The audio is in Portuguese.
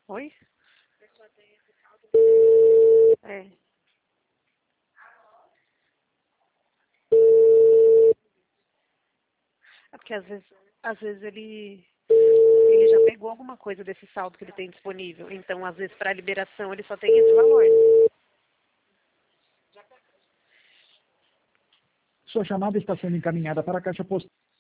Oi? É. É porque às vezes ele já pegou alguma coisa desse saldo que ele tem disponível. Então, às vezes, para liberação, ele só tem esse valor. Sua chamada está sendo encaminhada para a caixa postal.